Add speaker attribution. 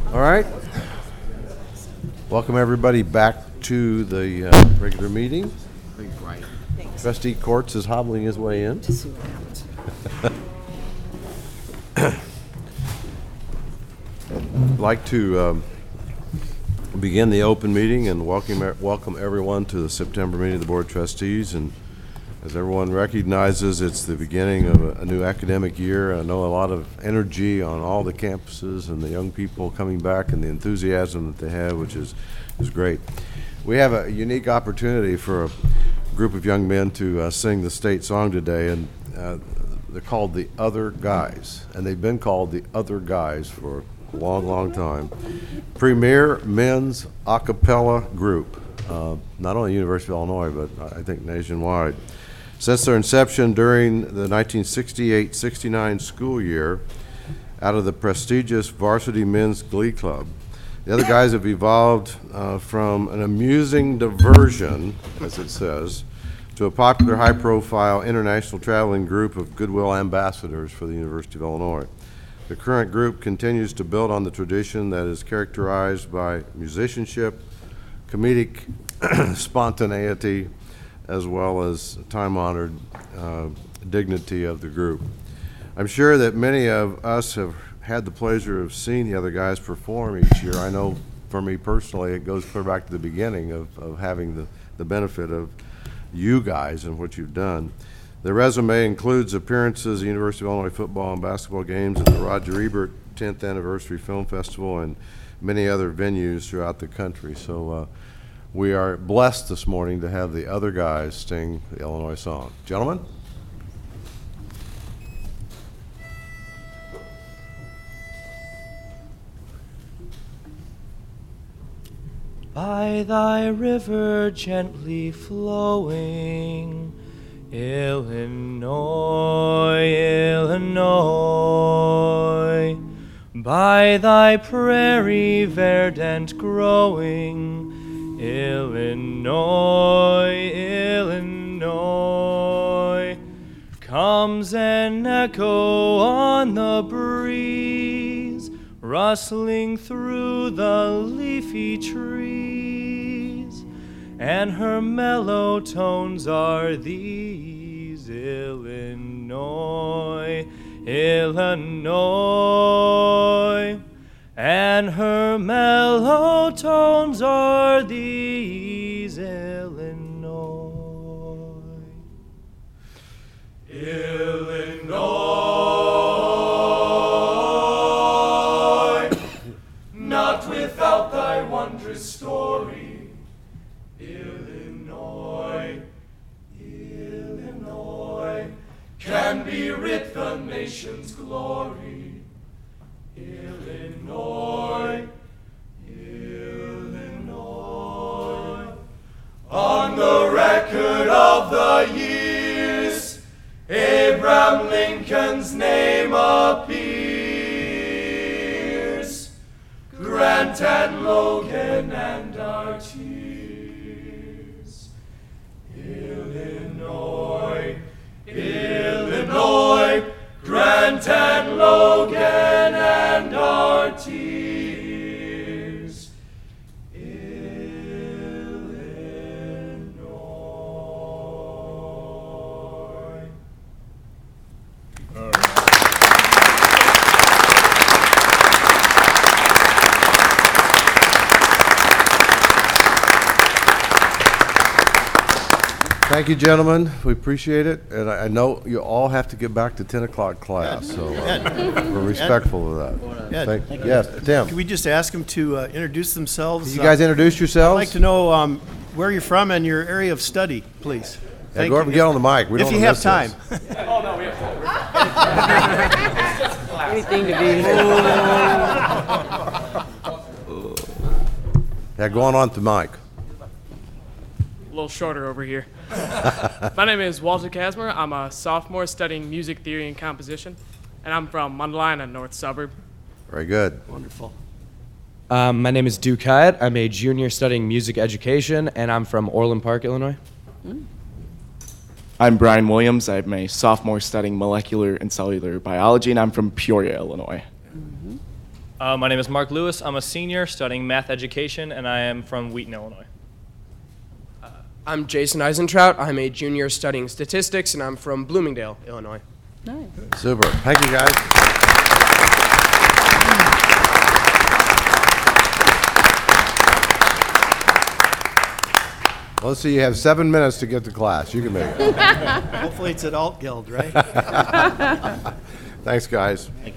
Speaker 1: All right. Welcome everybody back to the regular meeting.
Speaker 2: Right.
Speaker 1: Trustee Courts is hobbling his way in. I'd like to begin the open meeting and welcome everyone to the September meeting of the Board of Trustees. And as everyone recognizes, it's the beginning of a new academic year. I know a lot of energy on all the campuses and the young people coming back and the enthusiasm that they have, which is great. We have a unique opportunity for a group of young men to sing the state song today, and they're called the Other Guys, and they've been called the Other Guys for a long, long time. Premier men's a cappella group, not only University of Illinois, but I think nationwide. Since their inception during the 1968-69 school year, out of the prestigious Varsity Men's Glee Club, the Other Guys have evolved from an amusing diversion, as it says, to a popular, high-profile, international traveling group of goodwill ambassadors for the University of Illinois. The current group continues to build on the tradition that is characterized by musicianship, comedic spontaneity, as well as time-honored dignity of the group. I'm sure that many of us have had the pleasure of seeing the Other Guys perform each year. I know for me personally, it goes clear back to the beginning of having the benefit of you guys and what you've done. The resume includes appearances at the University of Illinois football and basketball games at the Roger Ebert 10th Anniversary Film Festival and many other venues throughout the country. So we are blessed this morning to have the Other Guys sing the Illinois song. Gentlemen?
Speaker 3: By thy river gently flowing, Illinois, Illinois, by thy prairie verdant growing, Illinois, Illinois, comes an echo on the breeze, rustling through the leafy trees, and her mellow tones are these, Illinois, Illinois, and her mellow tones are these, Illinois, Illinois, not without thy wondrous story, Illinois, Illinois, can be writ the nation's glory, Illinois, Illinois, on the record of the years, Abraham Lincoln's name appears, Grant and Logan and our tears, Illinois, Illinois, Grant and Logan and our tears, Illinois.
Speaker 1: Thank you, gentlemen. We appreciate it. And I know you all have to get back to 10 o'clock class, so we're respectful of that.
Speaker 4: Thank you.
Speaker 1: Yes, Tim.
Speaker 4: Can we just ask them to introduce themselves?
Speaker 1: Can you guys introduce
Speaker 4: I'd
Speaker 1: yourselves?
Speaker 4: like to know where you're from and your area of study, please.
Speaker 1: Yeah, go over and get on the mic. We don't
Speaker 4: If you
Speaker 1: wanna
Speaker 4: have
Speaker 1: miss
Speaker 4: time.
Speaker 1: this.
Speaker 3: Oh, no, we have
Speaker 2: Anything to be.
Speaker 1: Yeah, go on the mic.
Speaker 5: A little shorter over here. My name is Walter Kasmer. I'm a sophomore studying music theory and composition, and I'm from Mundelein, North Suburb.
Speaker 1: Very good.
Speaker 4: Wonderful.
Speaker 3: My name is Duke Hyatt. I'm a junior studying music education, and I'm from Orland Park, Illinois.
Speaker 6: I'm Brian Williams. I'm a sophomore studying molecular and cellular biology, and I'm from Peoria, Illinois.
Speaker 2: My name is Mark Lewis. I'm a senior studying math education, and I am from Wheaton, Illinois.
Speaker 6: I'm Jason Eisentrout. I'm a junior studying statistics, and I'm from Bloomingdale, Illinois.
Speaker 7: Nice.
Speaker 1: Super. Thank you, guys. Well, let's see, you have 7 minutes to get to class. You can make it.
Speaker 4: Hopefully it's at Alt Guild, right?
Speaker 1: Thanks, guys.